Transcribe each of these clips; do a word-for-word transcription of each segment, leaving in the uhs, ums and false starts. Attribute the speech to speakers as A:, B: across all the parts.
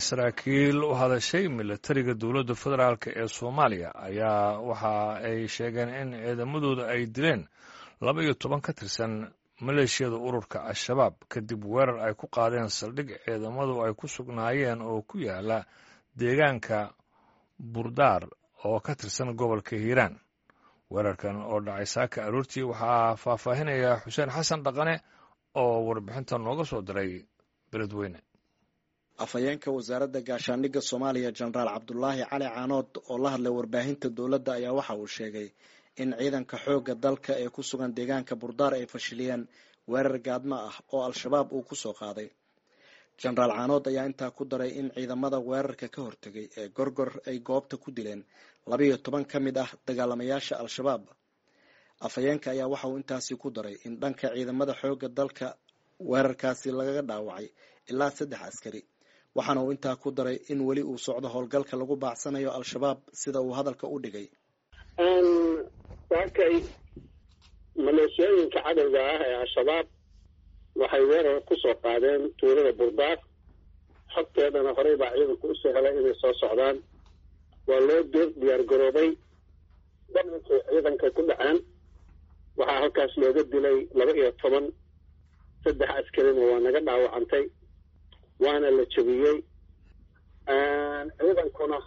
A: saraakiil u hadashay milatariga dowladda federaalk ee soomaaliya ayaa waxa ay sheegeen in ciidamadooda ay dileen laba iyo toban ka tirsan maleeshiyada ururka al-shabaab kadib weerar ay ku qaadeen saldhig ciidamadu ay ku sugnaayeen oo ku yaala deegaanka burdaar oo ka tirsan gobolka hiiraan. weerarkan oo dhacay saaka aroortii waxaa faahfaahinaya xuseen xasan dhaqane oo warbixinta nooga soo diray beledweyne.
B: afhayeenka wasaaradda gaashaandhigga soomaaliya jenaraal cabdulaahi cali caanood oo la hadlay warbaahinta dowladda ayaa waxa uu sheegay in ciidanka xoogga dalka ee ku sugan deegaanka burdaar ay fashiliyeen weerar gaadmo ah oo al-shabaab uu ku soo qaaday. jenaraal caanood ayaa intaa ku daray in ciidamada weerarka ka hortegay ee gorgor ay goobta ku dileen labaiyo toban ka mid ah dagaalamayaasha al-shabaab. afhayeenka ayaa waxa uu intaasi ku daray in dhanka ciidamada xoogga dalka weerarkaasi lagaga dhaawacay ilaa saddex askari, waxaana uu intaa ku daray in weli uu socdo howlgalka lagu baacsanayo al-shabaab sida uu hadalka u dhigay.
C: waakay maleeshiyooyinka cadowga ah ee al-shabaab waxay weerar ku soo qaadeen tuulada burdaar. xogteedana horey baa ciidanku usoo helay inay soo socdaan. waa loo diyaar garoobay. daminkay ciidankay ku dhaceen. waxaa halkaas looga dilay laba iyo toban saddex askarina waa naga dhaawacantay, waana la jabiyey. ciidankuna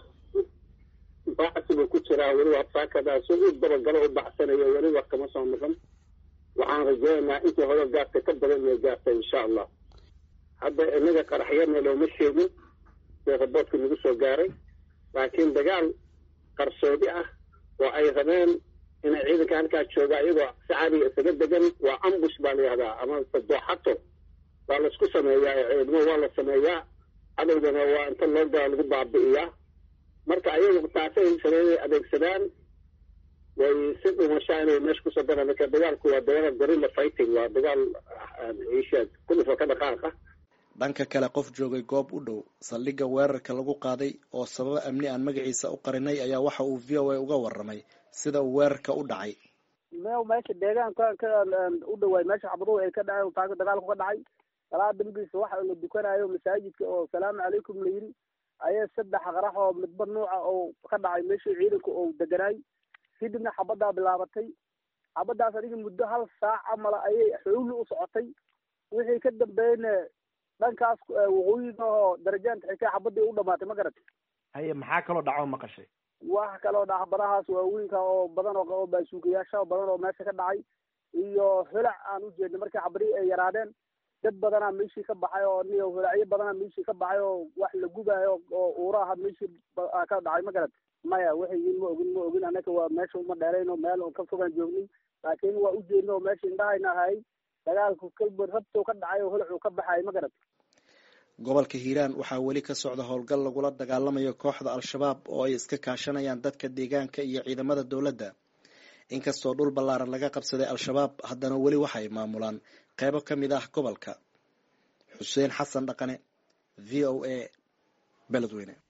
C: bacsi buu ku jiraa weli waa saakadaas u dabagalo u bacsanayo weli wax kama soo noqon. waxaan rajeynayaa intii hore gaarta ka badan inay gaarta insha allah. hadda inaga qaraxyana looma sheegin ee raboodka nagu soo gaaray, laakiin dagaal qarsoodi ah oo ay rabeen inay ciidanka halkaa jooga iyagoo si caadiga isaga degan waa ambush baa la yihahdaa ama dooxato waa laisku sameeyaa. ciidamo waa la sameeyaa, cadowgana waa inta loo gaa lagu baabi'iyaa. marka ayagu taasay sameeyay adeegsadaan way si dhumashaa inay meesha kusoo daraan. marka dagaalku waa dagaal gorilla fighting, waa dagaal ciisha ku dhufo ka dhaqaaqa.
B: dhanka kale qof joogay goob u dhow saldhigga weerarka lagu qaaday oo sababo amni aan magaciisa u qarinay ayaa waxa uu v o a uga warramay sida uu weerarka u dhacay.
D: meew meesha deegaanka ka u dhawaay meesha xabruhu ay ka dhacay taag dagaalku ka dhacay salaa dambiisa waxa la dukanayo masaajidka oo salaamu calaykum la yiri ayaa saddex qarax oo midba nooca oo ka dhacay meesha ciidanku oo deganaay. kadibna xabadaa bilaabatay. xabadaas adiga muddo hal saac camal ayay xowli u socotay. wixii ka dambeeyna dhankaas waqooyiga oo darajaanta xigay xabadii u dhamaatay ma garatay.
E: haye maxaa kaloo dhaco maqashay?
D: wax kaloo dhaca barahaas waaweynka oo badan oo baasuukayaasha badan oo meesha ka dhacay iyo holac aan u jeednay markii xabadii ay yaraadeen. dad badanaa meeshii ka baxay oo niyo holacyo badanaa meeshii ka baxay oo wax la gubaayo oo uuraha meeshii ka dhacay ma garatay. maya waxay ma ogin ma ogin anaka waa meesha uma dheerayno meel oo ka fogaan joognin, laakiin waa u jeedno oo meesha indhahayna ahay dagaalku kalba rabto ka dhacay oo holacu ka baxay ma garatay.
B: gobolka hiiraan waxaa weli ka socda howlgal lagula dagaalamayo kooxda al-shabaab oo ay iska kaashanayaan dadka deegaanka iyo ciidamada dowladda. inkastoo dhul ballaaran laga qabsaday al-shabaab haddana weli waxay maamulaan qeybo ka mid ah gobolka. xuseen xasan dhaqane, v o a, beledweyne.